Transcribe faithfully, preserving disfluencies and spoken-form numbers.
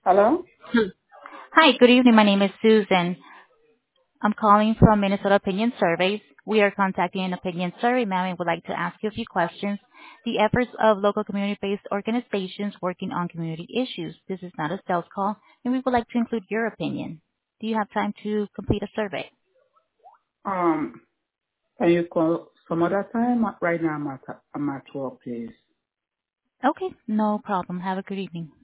Hello? Hmm. Hi, good evening. My name is Susan. I'm calling from Minnesota Opinion Surveys. We are contacting an opinion survey ma'am, and would like to ask you a few questions. The efforts of local community-based organizations working on community issues. This is not a sales call, and we would like to include your opinion. Do you have time to complete a survey? Um, can you call some other time? Right now I'm at, I'm at work, please. Okay, no problem. Have a good evening.